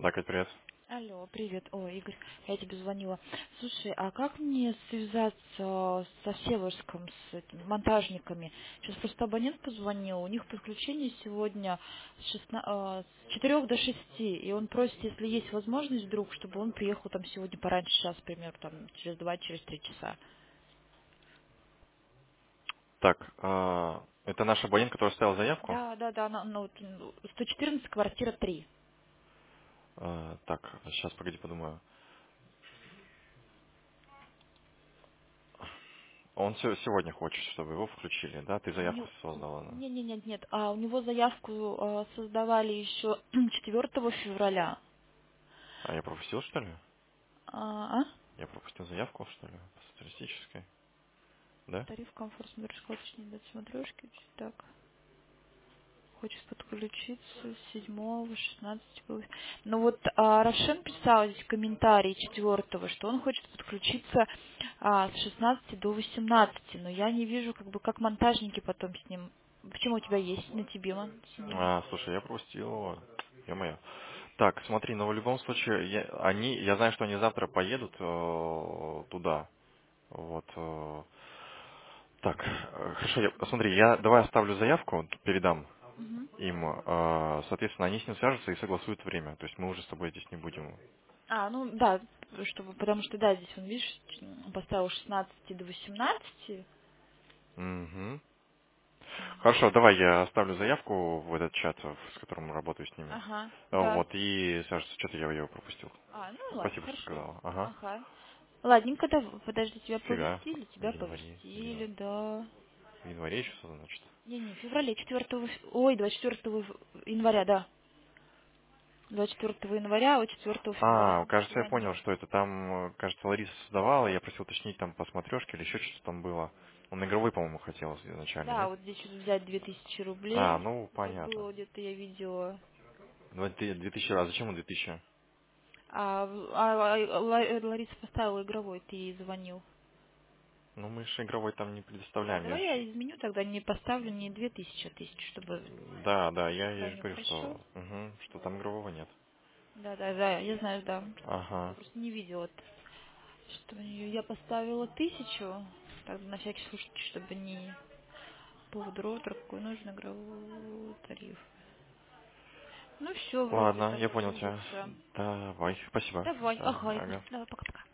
Да, Кать, привет. Алло, привет. Ой, Игорь, я тебе звонила. Слушай, а как мне связаться со Всеволожском, с монтажниками? Сейчас просто абонент позвонил, у них подключение сегодня с 4 до 6, и он просит, если есть возможность вдруг, чтобы он приехал там сегодня пораньше, сейчас, к примеру, там через 2, через 3 часа. Так, это наш абонент, который оставил заявку. Да, да, да, ну, вот, 114, квартира 3. Так, сейчас, погоди, подумаю. Он сегодня хочет, чтобы его включили, да? Ты У заявку него... создала, да? Нет, нет, нет, нет. У него заявку создавали еще 4 февраля. А я пропустил, что ли? А? Я пропустил заявку, что ли? По статистической, да? Тариф комфорт смотришь, уточнить дать смотрешки. Так. Хочет подключиться с 7 16 было. Ну вот Рошен писал здесь комментарий 4, что он хочет подключиться с 16 до 18, но я не вижу, как монтажники потом с ним. Почему у тебя есть на тебе он с ним? Слушай, я пропустил его. Ё-моё. Так, смотри, но в любом случае, я знаю, что они завтра поедут туда. Вот. Так, хорошо, смотри, давай оставлю заявку, передам Мгм. им, соответственно, они с ним свяжутся и согласуют время. То есть мы уже с тобой здесь не будем. Ну да, чтобы, потому что да, здесь он, видишь, поставил 16 до 18. Мгм. Хорошо, давай я оставлю заявку в этот чат, с которым работаю с ними. Ага, да. Вот, и свяжутся, что-то я его пропустил. Ну ладно, Спасибо, что хорошо. сказала. Ага. Ага. Ладненько, да, подожди, тебя Фига. повестили? В Тебя январе. повестили, да. В январе еще что значит? Не, в феврале, 4 ой, 24 января, да. 24 января, а 4 февраля Кажется, я понял, звонил. что это там, кажется, Лариса создавала, я просил уточнить там по смотрешке или еще что-то там было. Он игровой, по-моему, хотел изначально, Да, нет? вот здесь вот взять 2000 рублей. Ну, Так понятно. было, где-то я видела. Ну, 2000, а зачем он 2000? Лариса поставила игровой, ты ей звонил. Ну, мы же игровой там не предоставляем. Давай я изменю тогда, не поставлю не 2000, а 1000, чтобы Да, я же заранее, говорю, хорошо? что там игрового нет. Да, да, да, я знаю, да. Я Ага. просто не видела, что я поставила 1000, так на всякий случай, чтобы не повод роутер, какой нужен игровой тариф. Ну все, вроде Ладно, так я понял тебя. движется. Давай, спасибо. Давай, ага, Игорь, Ага. давай, пока-пока.